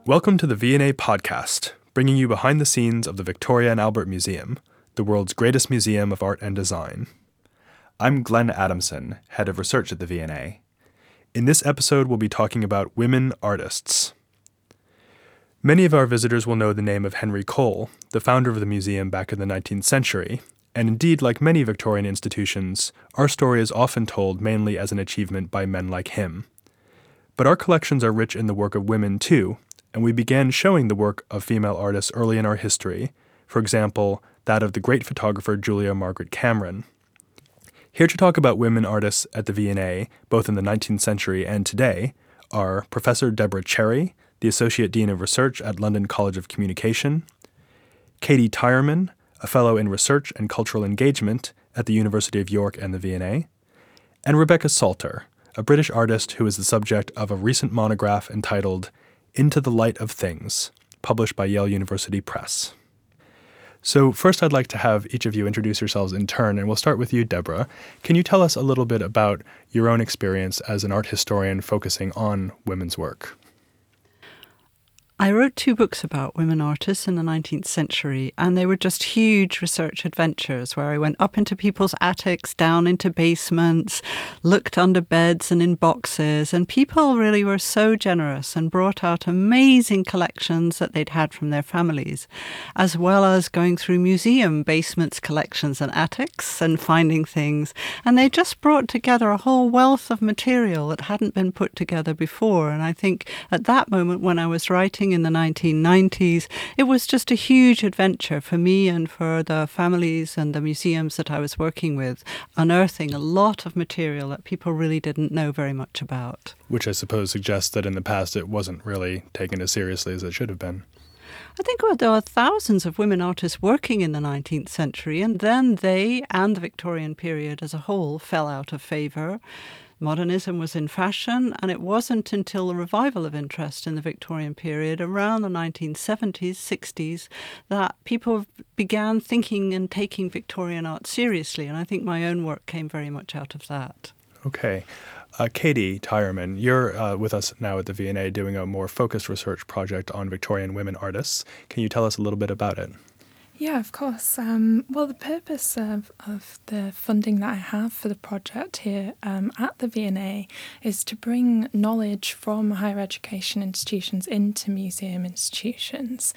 Welcome to the V&A podcast, bringing you behind the scenes of the Victoria and Albert Museum, the world's greatest museum of art and design. I'm Glenn Adamson, head of research at the V&A. In this episode, we'll be talking about women artists. Many of our visitors will know the name of Henry Cole, the founder of the museum back in the 19th century, and indeed, like many Victorian institutions, our story is often told mainly as an achievement by men like him. But our collections are rich in the work of women too, and we began showing the work of female artists early in our history, for example, that of the great photographer Julia Margaret Cameron. Here to talk about women artists at the V&A, both in the 19th century and today, are Professor Deborah Cherry, the Associate Dean of Research at London College of Communication, Katie Tyerman, a Fellow in Research and Cultural Engagement at the University of York and the V&A, and Rebecca Salter, a British artist who is the subject of a recent monograph entitled Into the Light of Things, published by Yale University Press. So first I'd like to have each of you introduce yourselves in turn, and we'll start with you, Deborah. Can you tell us a little bit about your own experience as an art historian focusing on women's work? I wrote 2 books about women artists in the 19th century, and they were just huge research adventures where I went up into people's attics, down into basements, looked under beds and in boxes, and people really were so generous and brought out amazing collections that they'd had from their families, as well as going through museum basements, collections and attics and finding things. And they just brought together a whole wealth of material that hadn't been put together before. And I think at that moment when I was writing in the 1990s, it was just a huge adventure for me and for the families and the museums that I was working with, unearthing a lot of material that people really didn't know very much about. Which I suppose suggests that in the past it wasn't really taken as seriously as it should have been. I think there were thousands of women artists working in the 19th century, and then they and the Victorian period as a whole fell out of favour. Modernism was in fashion, and it wasn't until the revival of interest in the Victorian period, around the 1970s, 60s, that people began thinking and taking Victorian art seriously, and I think my own work came very much out of that. Okay. Katie Tyerman, you're with us now at the V&A doing a more focused research project on Victorian women artists. Can you tell us a little bit about it? Yeah, of course. Well, the purpose of the funding that I have for the project here at the V&A is to bring knowledge from higher education institutions into museum institutions.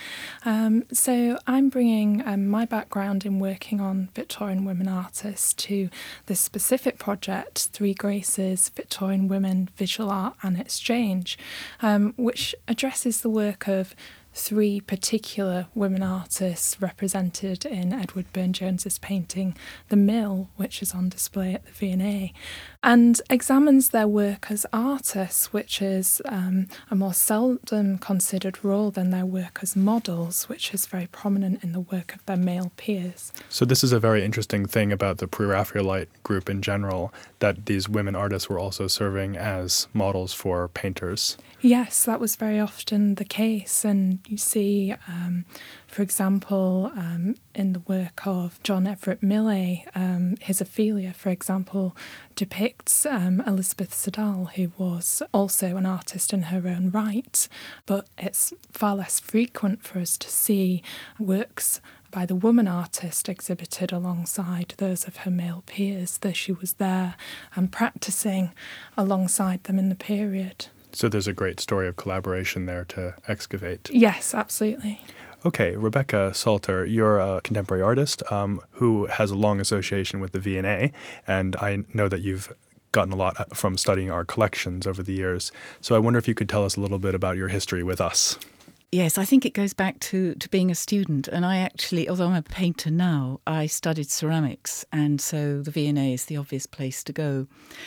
So I'm bringing my background in working on Victorian women artists to this specific project, Three Graces, Victorian Women, Visual Art and Exchange, which addresses the work of 3 particular women artists represented in Edward Burne-Jones's painting The Mill, which is on display at the V&A, and examines their work as artists, which is a more seldom considered role than their work as models, which is very prominent in the work of their male peers. So this is a very interesting thing about the Pre-Raphaelite group in general, that these women artists were also serving as models for painters. Yes, that was very often the case, and you see, for example, in the work of John Everett Millais, his Ophelia, for example, depicts Elizabeth Siddal, who was also an artist in her own right, but it's far less frequent for us to see works by the woman artist exhibited alongside those of her male peers, though she was there and practising alongside them in the period. So there's a great story of collaboration there to excavate. Yes, absolutely. Okay, Rebecca Salter, you're a contemporary artist who has a long association with the V&A, and I know that you've gotten a lot from studying our collections over the years. So I wonder if you could tell us a little bit about your history with us. Yes, I think it goes back to being a student. And I actually, although I'm a painter now, I studied ceramics, and so the V&A is the obvious place to go.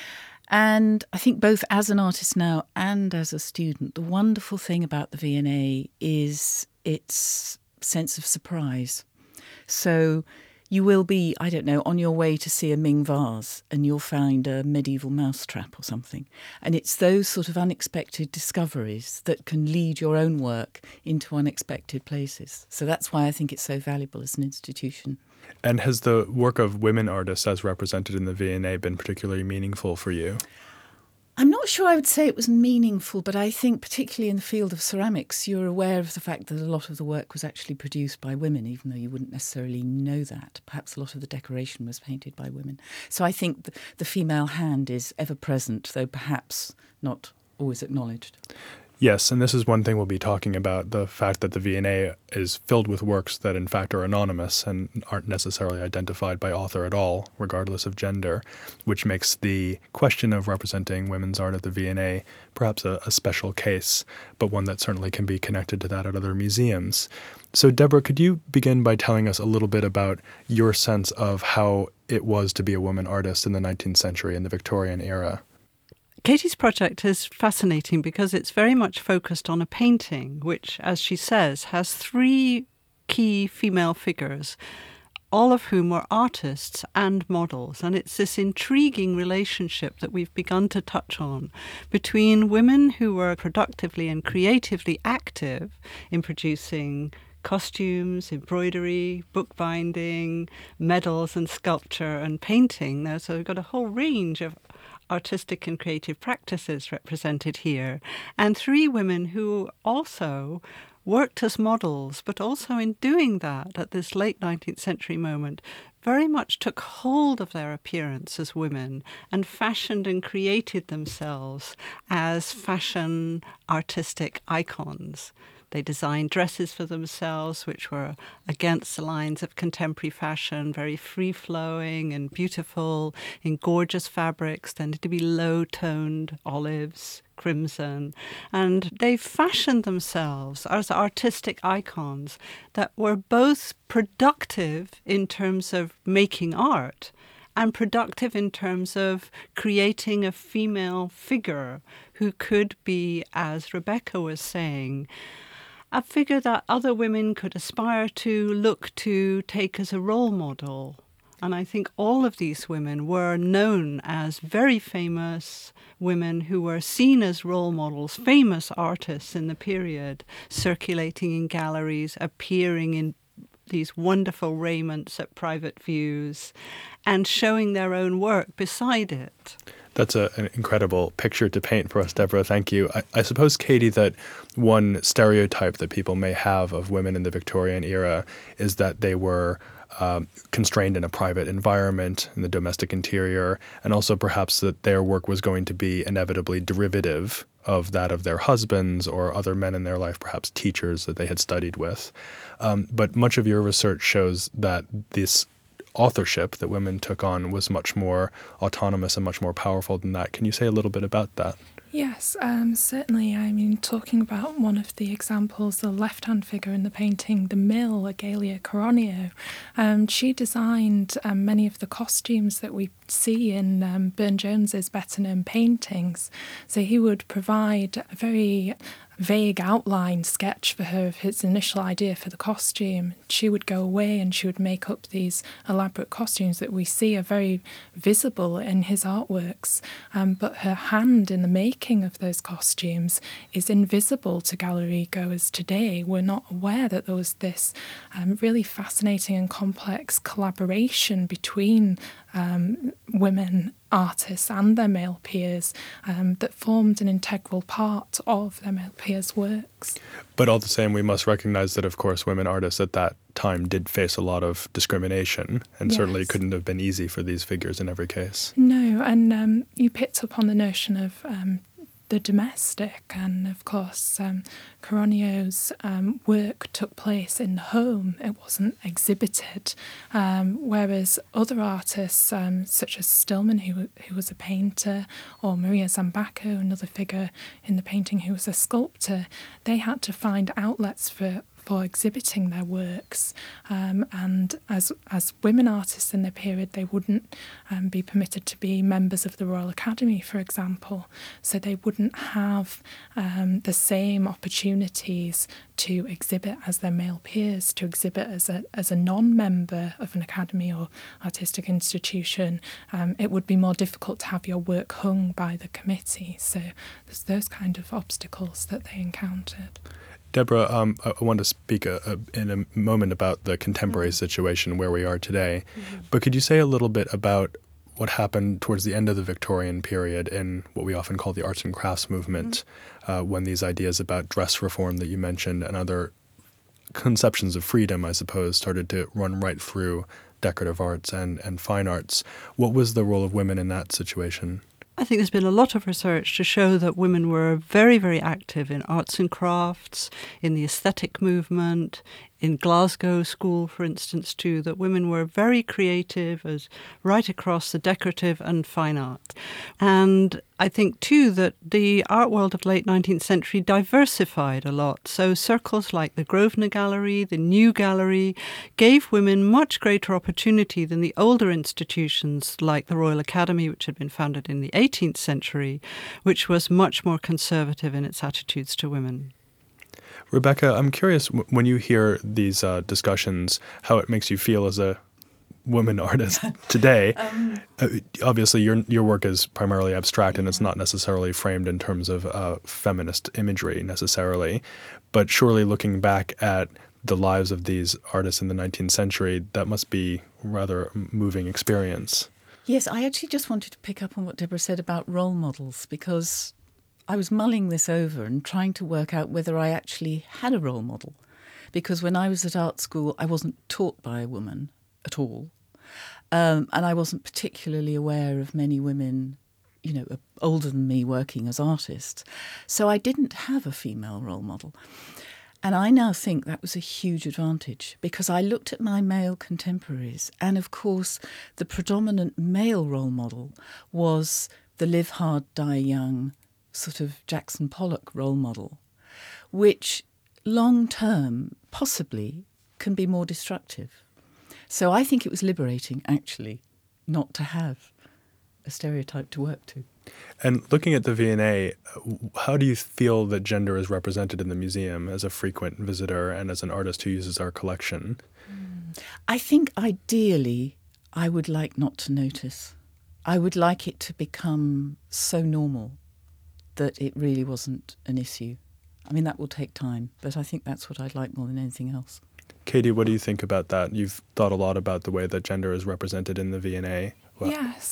And I think both as an artist now and as a student, the wonderful thing about the V&A is its sense of surprise. So you will be, I don't know, on your way to see a Ming vase and you'll find a medieval mousetrap or something. And it's those sort of unexpected discoveries that can lead your own work into unexpected places. So that's why I think it's so valuable as an institution. And has the work of women artists as represented in the V&A been particularly meaningful for you? I'm not sure I would say it was meaningful, but I think particularly in the field of ceramics, you're aware of the fact that a lot of the work was actually produced by women, even though you wouldn't necessarily know that. Perhaps a lot of the decoration was painted by women. So I think the female hand is ever present, though perhaps not always acknowledged. Yes, and this is one thing we'll be talking about, the fact that the V&A is filled with works that in fact are anonymous and aren't necessarily identified by author at all, regardless of gender, which makes the question of representing women's art at the V&A perhaps a special case, but one that certainly can be connected to that at other museums. So Deborah, could you begin by telling us a little bit about your sense of how it was to be a woman artist in the 19th century, in the Victorian era? Katie's project is fascinating because it's very much focused on a painting, which, as she says, has 3 key female figures, all of whom were artists and models. And it's this intriguing relationship that we've begun to touch on between women who were productively and creatively active in producing costumes, embroidery, bookbinding, medals and sculpture and painting. Now, so we've got a whole range of artistic and creative practices represented here, and 3 women who also worked as models, but also in doing that at this late 19th century moment, very much took hold of their appearance as women and fashioned and created themselves as fashion artistic icons. They designed dresses for themselves, which were against the lines of contemporary fashion, very free-flowing and beautiful, in gorgeous fabrics, tended to be low-toned olives, crimson. And they fashioned themselves as artistic icons that were both productive in terms of making art and productive in terms of creating a female figure who could be, as Rebecca was saying, a figure that other women could aspire to, look to, take as a role model. And I think all of these women were known as very famous women who were seen as role models, famous artists in the period, circulating in galleries, appearing in these wonderful raiments at private views, and showing their own work beside it. That's an incredible picture to paint for us, Deborah. Thank you. I suppose, Katie, that one stereotype that people may have of women in the Victorian era is that they were constrained in a private environment, in the domestic interior, and also perhaps that their work was going to be inevitably derivative of that of their husbands or other men in their life, perhaps teachers that they had studied with. But much of your research shows that this authorship that women took on was much more autonomous and much more powerful than that. Can you say a little bit about that? Yes, certainly. I mean, talking about one of the examples, the left-hand figure in the painting, the mill, Agalia Coronio, she designed many of the costumes that we see in Burne-Jones's better-known paintings. So he would provide a very vague outline sketch for her of his initial idea for the costume. She would go away and she would make up these elaborate costumes that we see are very visible in his artworks. But her hand in the making of those costumes is invisible to gallery goers today. We're not aware that there was this really fascinating and complex collaboration between women artists and their male peers that formed an integral part of their male peers' works. But all the same, we must recognize that, of course, women artists at that time did face a lot of discrimination, and certainly it couldn't have been easy for these figures in every case. No, and you picked up on the notion of the domestic, and of course Coronio's work took place in the home. It wasn't exhibited, whereas other artists such as Stillman, who was a painter, or Maria Zambaco, another figure in the painting who was a sculptor, they had to find outlets for exhibiting their works, and as women artists in their period, they wouldn't be permitted to be members of the Royal Academy, for example, so they wouldn't have the same opportunities to exhibit as their male peers, to exhibit as a non-member of an academy or artistic institution. It would be more difficult to have your work hung by the committee, so there's those kind of obstacles that they encountered. Deborah, I want to speak in a moment about the contemporary situation where we are today, but could you say a little bit about what happened towards the end of the Victorian period in what we often call the arts and crafts movement, when these ideas about dress reform that you mentioned and other conceptions of freedom, I suppose, started to run right through decorative arts and fine arts. What was the role of women in that situation? I think there's been a lot of research to show that women were very, very active in arts and crafts, in the aesthetic movement, in Glasgow School, for instance, too, that women were very creative as right across the decorative and fine art. And I think, too, that the art world of late 19th century diversified a lot. So circles like the Grosvenor Gallery, the New Gallery, gave women much greater opportunity than the older institutions like the Royal Academy, which had been founded in the 18th century, which was much more conservative in its attitudes to women. Rebecca, I'm curious, when you hear these discussions, how it makes you feel as a woman artist today. Obviously, your work is primarily abstract, and it's not necessarily framed in terms of feminist imagery necessarily. But surely looking back at the lives of these artists in the 19th century, that must be a rather moving experience. Yes, I actually just wanted to pick up on what Deborah said about role models, because I was mulling this over and trying to work out whether I actually had a role model. Because when I was at art school, I wasn't taught by a woman at all. And I wasn't particularly aware of many women, older than me working as artists. So I didn't have a female role model. And I now think that was a huge advantage, because I looked at my male contemporaries, and of course the predominant male role model was the live hard, die young sort of Jackson Pollock role model, which long-term possibly can be more destructive. So I think it was liberating, actually, not to have a stereotype to work to. And looking at the V&A, how do you feel that gender is represented in the museum as a frequent visitor and as an artist who uses our collection? I think ideally I would like not to notice. I would like it to become so normal that it really wasn't an issue. I mean, that will take time, but I think that's what I'd like more than anything else. Katie, what do you think about that? You've thought a lot about the way that gender is represented in the V&A. Yes,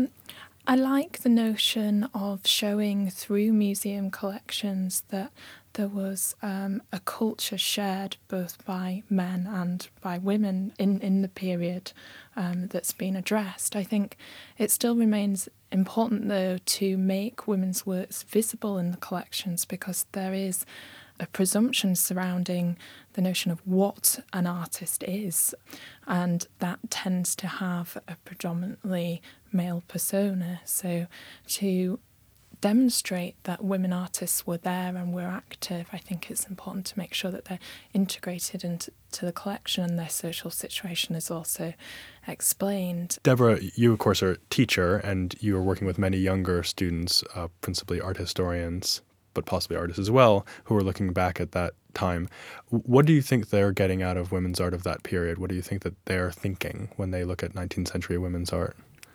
I like the notion of showing through museum collections that there was a culture shared both by men and by women in the period that's been addressed. I think it still remains important, though, to make women's works visible in the collections, because there is a presumption surrounding the notion of what an artist is, and that tends to have a predominantly male persona. So to demonstrate that women artists were there and were active, I think it's important to make sure that they're integrated into the collection and their social situation is also explained. Deborah, you of course are a teacher, and you are working with many younger students, principally art historians, but possibly artists as well, who are looking back at that time. What do you think they're getting out of women's art of that period? What do you think that they're thinking when they look at 19th century women's art?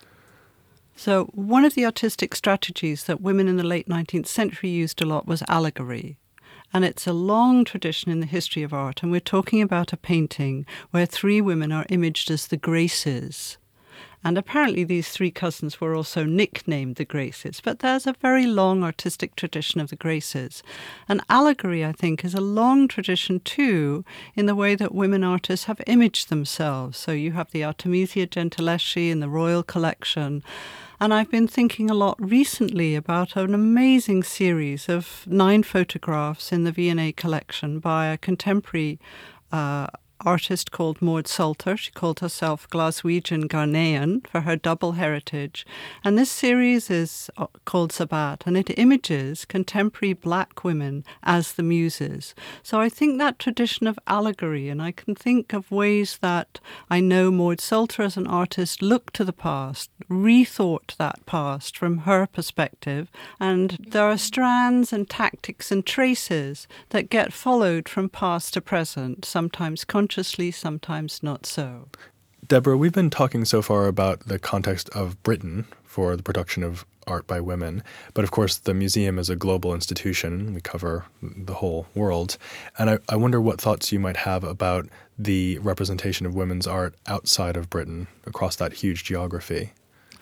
So one of the artistic strategies that women in the late 19th century used a lot was allegory. And it's a long tradition in the history of art. And we're talking about a painting where three women are imaged as the Graces. And apparently these three cousins were also nicknamed the Graces. But there's a very long artistic tradition of the Graces. And allegory, I think, is a long tradition too in the way that women artists have imaged themselves. So you have the Artemisia Gentileschi in the Royal Collection. And I've been thinking a lot recently about an amazing series of 9 photographs in the V&A collection by a contemporary artist called Maud Salter. She called herself Glaswegian Ghanaian for her double heritage. And this series is called Sabat, and it images contemporary black women as the muses. So I think that tradition of allegory, and I can think of ways that I know Maud Salter as an artist looked to the past, rethought that past from her perspective, and there are strands and tactics and traces that get followed from past to present, sometimes consciously, sometimes not so. Deborah, we've been talking so far about the context of Britain for the production of art by women, but of course the museum is a global institution. We cover the whole world. And I wonder what thoughts you might have about the representation of women's art outside of Britain, across that huge geography.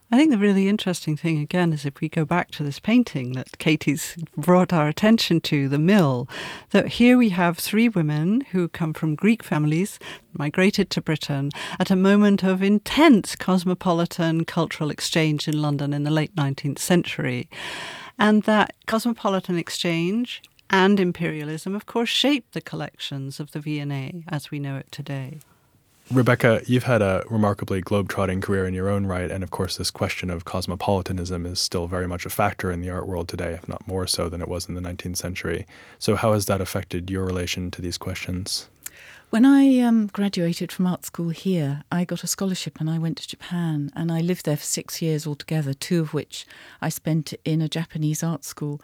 I think the really interesting thing, again, is if we go back to this painting that Katie's brought our attention to, the mill, that here we have three women who come from Greek families, migrated to Britain at a moment of intense cosmopolitan cultural exchange in London in the late 19th century. And that cosmopolitan exchange and imperialism, of course, shaped the collections of the V&A as we know it today. Rebecca, you've had a remarkably globe-trotting career in your own right, and of course this question of cosmopolitanism is still very much a factor in the art world today, if not more so than it was in the 19th century. So how has that affected your relation to these questions? When I graduated from art school here, I got a scholarship and I went to Japan, and I lived there for 6 years altogether, 2 of which I spent in a Japanese art school.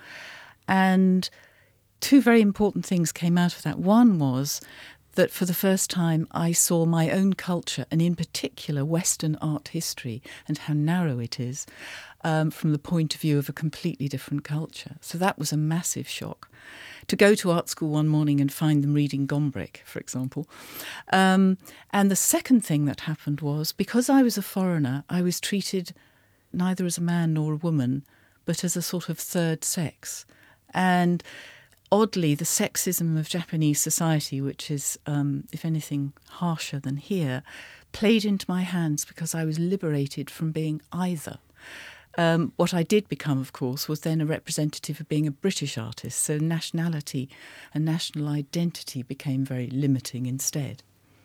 And 2 very important things came out of that. One was that for the first time I saw my own culture, and in particular Western art history, and how narrow it is, from the point of view of a completely different culture. So that was a massive shock. To go to art school one morning and find them reading Gombrich, for example. And the second thing that happened was, because I was a foreigner, I was treated neither as a man nor a woman, but as a sort of third sex. And oddly, the sexism of Japanese society, which is, if anything, harsher than here, played into my hands because I was liberated from being either. What I did become, of course, was then a representative of being a British artist, so nationality and national identity became very limiting instead.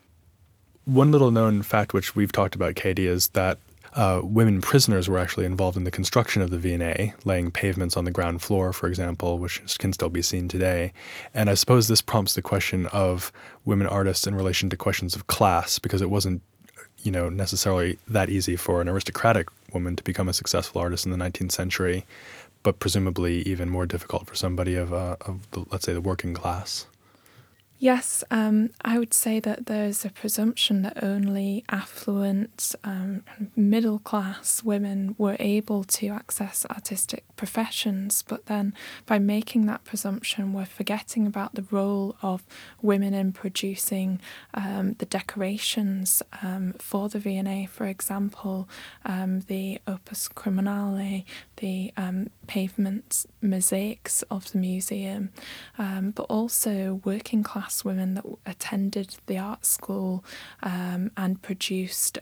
One little known fact which we've talked about, Katie, is that women prisoners were actually involved in the construction of the V&A, laying pavements on the ground floor, for example, which can still be seen today. And I suppose this prompts the question of women artists in relation to questions of class, because it wasn't, necessarily that easy for an aristocratic woman to become a successful artist in the 19th century, but presumably even more difficult for somebody of let's say, the working class. Yes, I would say that there's a presumption that only affluent, middle-class women were able to access artistic professions, but then by making that presumption, we're forgetting about the role of women in producing the decorations for the V&A, for example, the Opus Criminale, the pavement mosaics of the museum, but also working class women that attended the art school and produced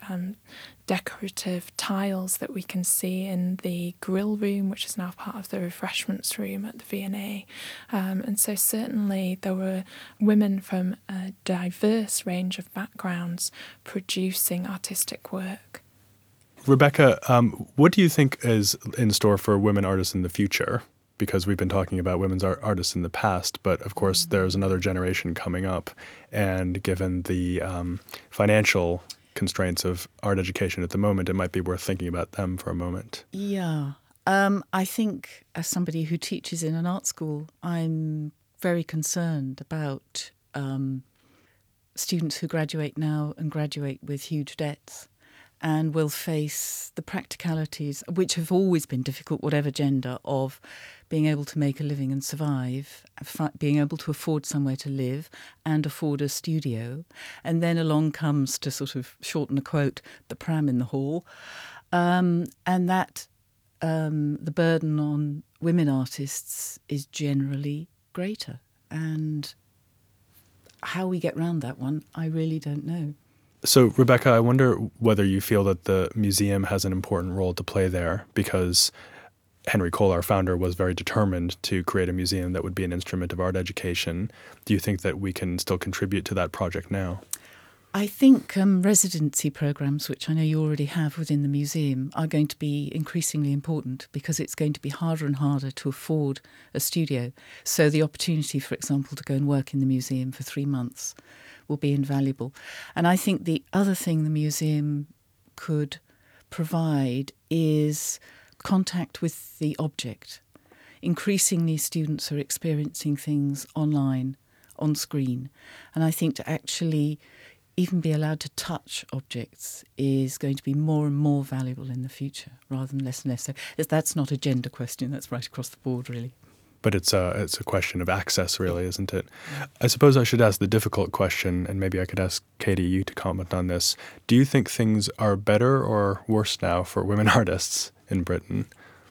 decorative tiles that we can see in the grill room, which is now part of the refreshments room at the V&A. And so certainly there were women from a diverse range of backgrounds producing artistic work. Rebecca, what do you think is in store for women artists in the future? Because we've been talking about women's artists in the past, but of course there's another generation coming up. And given the financial constraints of art education at the moment, it might be worth thinking about them for a moment. Yeah. I think as somebody who teaches in an art school, I'm very concerned about students who graduate now and graduate with huge debts, and will face the practicalities, which have always been difficult, whatever gender, of being able to make a living and survive, being able to afford somewhere to live and afford a studio. And then along comes, to sort of shorten a quote, the pram in the hall. And that the burden on women artists is generally greater. And how we get round that one, I really don't know. So, Rebecca, I wonder whether you feel that the museum has an important role to play there, because Henry Cole, our founder, was very determined to create a museum that would be an instrument of art education. Do you think that we can still contribute to that project now? I think residency programs, which I know you already have within the museum, are going to be increasingly important, because it's going to be harder and harder to afford a studio. So the opportunity, for example, to go and work in the museum for 3 months will be invaluable. And I think the other thing the museum could provide is contact with the object. Increasingly, students are experiencing things online, on screen. And I think to actually even be allowed to touch objects is going to be more and more valuable in the future, rather than less and less. So that's not a gender question, that's right across the board, really. But it's a question of access, really, isn't it? I suppose I should ask the difficult question, and maybe I could ask Katie, you to comment on this. Do you think things are better or worse now for women artists in Britain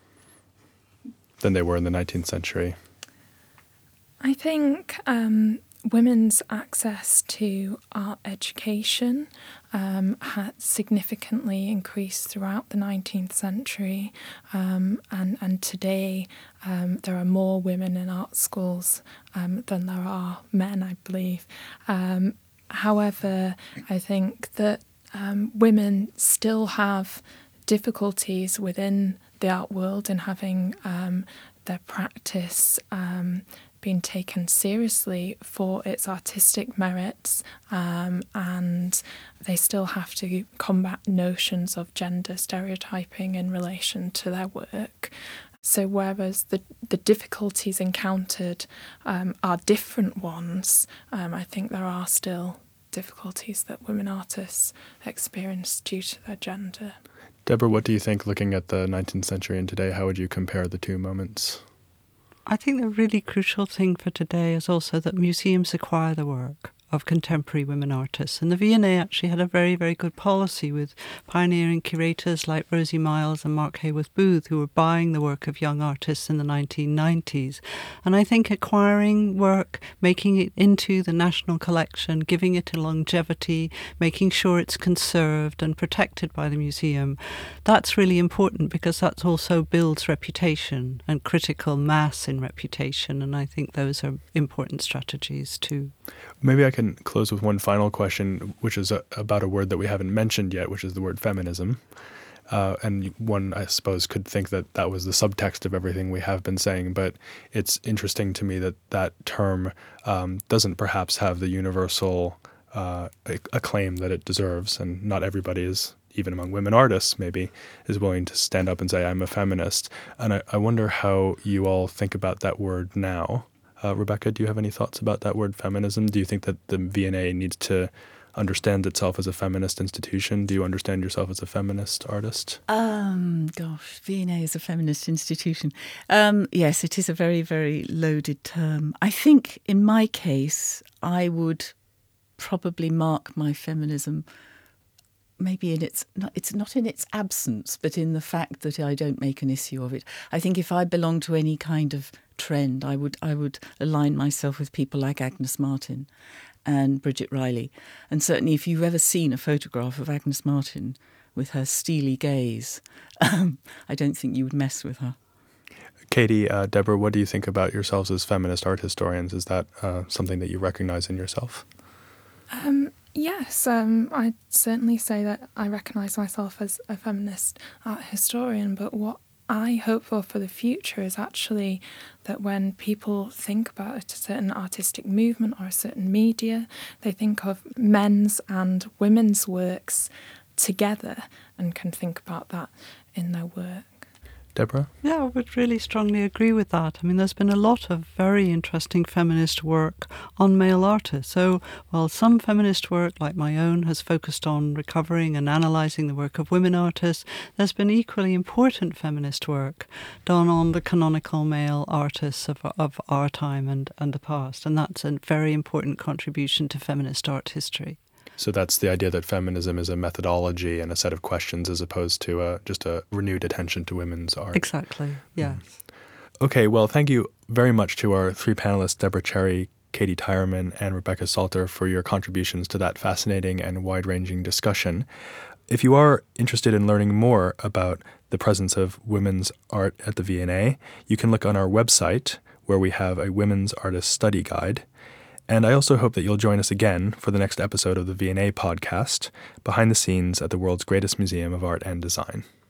than they were in the 19th century? I think women's access to art education had significantly increased throughout the 19th century, and today there are more women in art schools than there are men, I believe. However, I think that women still have difficulties within the art world in having their practice being taken seriously for its artistic merits, and they still have to combat notions of gender stereotyping in relation to their work. So whereas the difficulties encountered are different ones, I think there are still difficulties that women artists experience due to their gender. Deborah, what do you think, looking at the 19th century and today? How would you compare the two moments? I think the really crucial thing for today is also that museums acquire the work of contemporary women artists. And the V&A actually had a very, very good policy with pioneering curators like Rosie Miles and Mark Hayworth Booth, who were buying the work of young artists in the 1990s. And I think acquiring work, making it into the national collection, giving it a longevity, making sure it's conserved and protected by the museum, that's really important because that also builds reputation and critical mass in reputation. And I think those are important strategies too. Maybe I can close with one final question, which is about a word that we haven't mentioned yet, which is the word feminism. And one, I suppose, could think that that was the subtext of everything we have been saying, but it's interesting to me that that term doesn't perhaps have the universal acclaim that it deserves, and not everybody is, even among women artists maybe, is willing to stand up and say, I'm a feminist. And I wonder how you all think about that word now. Rebecca, do you have any thoughts about that word feminism? Do you think that the V&A needs to understand itself as a feminist institution? Do you understand yourself as a feminist artist? Gosh, V&A is a feminist institution. Yes, it is a very, very loaded term. I think in my case, I would probably mark my feminism maybe it's not in its absence, but in the fact that I don't make an issue of it. I think if I belong to any kind of trend, I would align myself with people like Agnes Martin and Bridget Riley. And certainly if you've ever seen a photograph of Agnes Martin with her steely gaze, I don't think you would mess with her. Katie, Deborah, what do you think about yourselves as feminist art historians? Is that something that you recognize in yourself? Yes, I'd certainly say that I recognise myself as a feminist art historian, but what I hope for the future is actually that when people think about a certain artistic movement or a certain media, they think of men's and women's works together and can think about that in their work. Deborah? Yeah, I would really strongly agree with that. I mean, there's been a lot of very interesting feminist work on male artists. So while some feminist work, like my own, has focused on recovering and analysing the work of women artists, there's been equally important feminist work done on the canonical male artists of our time and the past. And that's a very important contribution to feminist art history. So that's the idea that feminism is a methodology and a set of questions as opposed to just a renewed attention to women's art. Exactly, yes. Okay, well, thank you very much to our three panelists, Deborah Cherry, Katie Tyerman, and Rebecca Salter, for your contributions to that fascinating and wide-ranging discussion. If you are interested in learning more about the presence of women's art at the V&A, you can look on our website, where we have a women's artist study guide. And I also hope that you'll join us again for the next episode of the V&A podcast, Behind the Scenes at the World's Greatest Museum of Art and Design.